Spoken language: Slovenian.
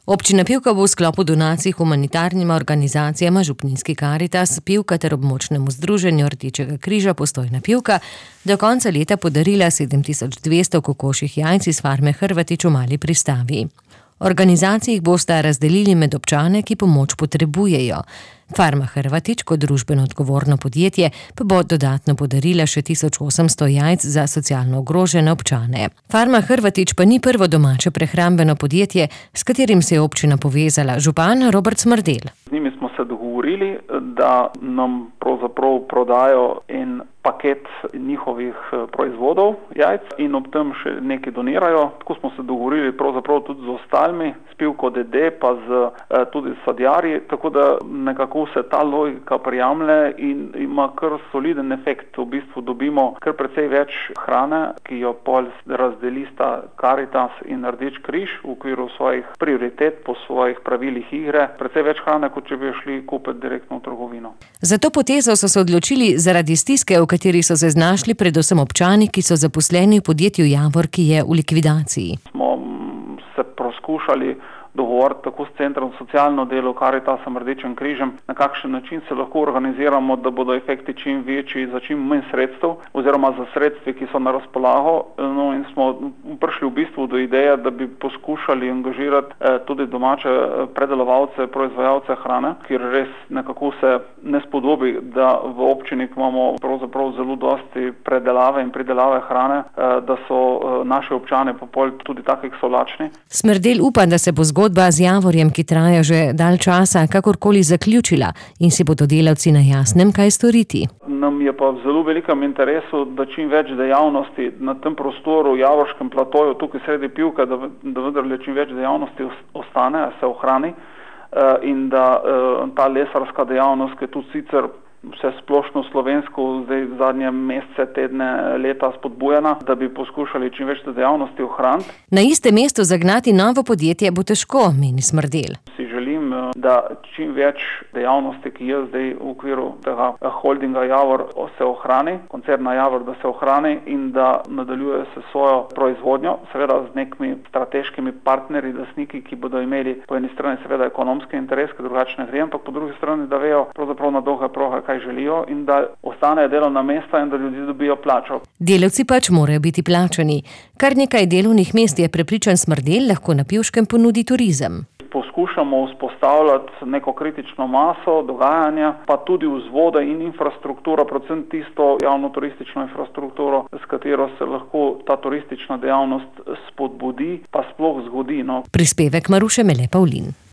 Občina Pivka bo v sklopu donacij humanitarnima organizacijama Župnijski Karitas, Pivka ter območnemu združenju Rdečega križa Postojna Pivka do konca leta podarila 7200 kokošjih jajc iz farme Hrvatič v Mali Pristavi. Organizaciji jih bosta razdelili med občane, ki pomoč potrebujejo. Farma Hrvatič kot družbeno odgovorno podjetje pa bo dodatno podarila še 1800 jajc za socialno ogrožene občane. Farma Hrvatič pa ni prvo domače prehrambeno podjetje, s katerim se je občina povezala. Župan Robert Smrdelj. Z njimi smo se dogovorili, da nam pravzaprav prodajo en paket njihovih proizvodov, jajc, in ob tem še nekaj donirajo. Tako smo se dogovorili pravzaprav tudi z ostalimi, s Pivko DD pa tudi s sadjarji, tako da nekako se ta logika prijamlje in ima kar soliden efekt. V bistvu dobimo kar precej več hrane, ki jo pol razdelista Karitas in Rdeč križ v okviru svojih prioritet, po svojih pravilih igre. Precej več hrane, kot če bi šli kupiti direktno v trgovino. Za to potezo so se odločili zaradi stiske, v kateri so se znašli predvsem občani, ki so zaposleni v podjetju Javor, ki je v likvidaciji. Smo se poskušali dogovoriti tako s Centrom za socialno delo, Karitasom, Rdečim križem, na kakšen način se lahko organiziramo, da bodo efekti čim večji za čim manj sredstev oziroma za sredstvi, ki so na razpolago. No, in smo prišli v bistvu do ideje, da bi poskušali angažirati tudi domače predelovalce, proizvajalce hrane, kjer res nekako se ne spodobi, da v občini imamo pravzaprav zelo dosti predelave in pridelave hrane, da so naši občani pa pol tudi takih so lačni. Smrdelj upa, da se bo zgodba z Javorjem, ki traja že dalj časa, kakorkoli zaključila in si bodo delavci na jasnem, kaj storiti. Nam je pa v zelo velikem interesu, da čim več dejavnosti na tem prostoru, Javorskem platoju, tukaj sredi Pivka, da vendarle čim več dejavnosti ostane, se ohrani in da ta lesarska dejavnost, ki je tudi sicer vse splošno slovensko zdaj v zadnje mesece, tedne, leta spodbujena, da bi poskušali čim več dejavnosti ohraniti. Na istem mestu zagnati novo podjetje bo težko, meni Smrdelj. Si želim, da čim več dejavnosti, ki je zdaj v okviru tega holdinga Javor, se ohrani, koncerna Javor, da se ohrani in da nadaljuje se svojo proizvodnjo, seveda z nekimi strateškimi partnerji, lastniki, ki bodo imeli po eni strani seveda ekonomski interes, ki drugače ne gre, ampak po drugi strani, da vejo pravzaprav na dolge proge, kaj želijo in da ostanejo delovna mesta in da ljudje dobijo plačo. Delavci pač morajo biti plačani. Kar nekaj delovnih mest je prepričan Smrdelj lahko na Pivškem ponudi turizem. Poskušamo vzpostavljati neko kritično maso dogajanja, pa tudi vzvode in infrastrukturo, predvsem tisto javno turistično infrastrukturo, s katero se lahko ta turistična dejavnost spodbudi, pa sploh zgodi. Prispevek Maruše Mele Pavlin.